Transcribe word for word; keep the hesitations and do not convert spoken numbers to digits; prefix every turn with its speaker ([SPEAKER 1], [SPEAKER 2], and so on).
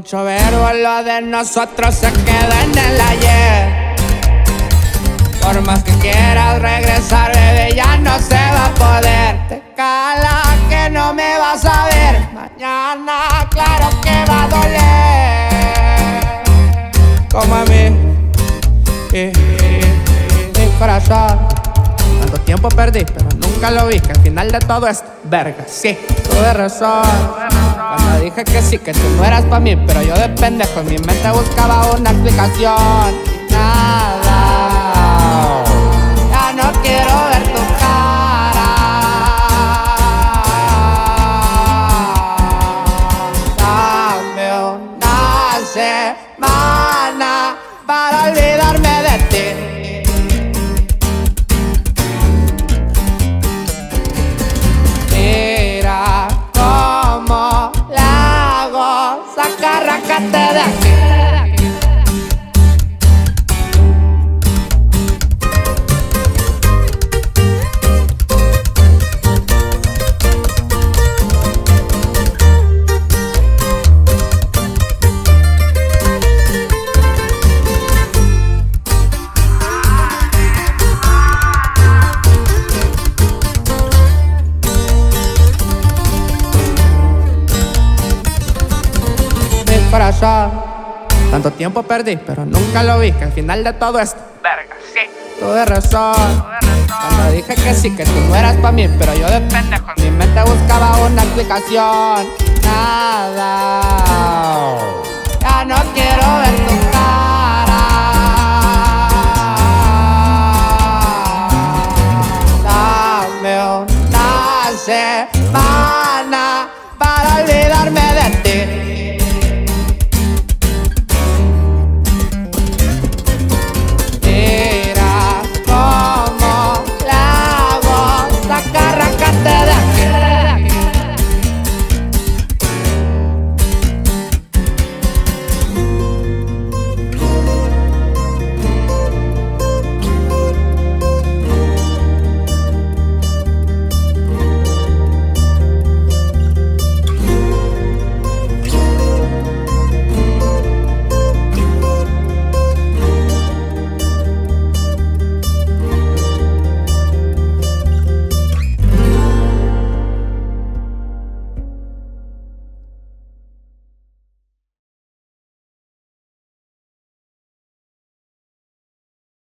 [SPEAKER 1] mucho verbo, lo de nosotros se queda en el ayer. Por más que quieras regresar, bebé, ya no se va a poder. Te cala que no me vas a ver. Mañana, claro que va a doler. Como a mí, y, mi corazón. Tanto tiempo perdí, pero nunca lo vi. Que al final de todo esto, verga, sí, tuve razón. Cuando dije que sí, que tú no eras pa' mí, pero yo de pendejo en mi mente buscaba una explicación. Nada, ya no quiero ver tu cara. Dame una semana para olvidarme de ti. Mira cómo la hago, saca, arráncate de aquí. Corazón, tanto tiempo perdí, pero nunca lo vi. Que al final de todo esto, verga, sí, tuve razón. Cuando dije que sí, que tú no eras pa' mí, pero yo de pendejo en mi mente buscaba una explicación. Nada, ya no quiero ver tu cara. Dame una semana para olvidarme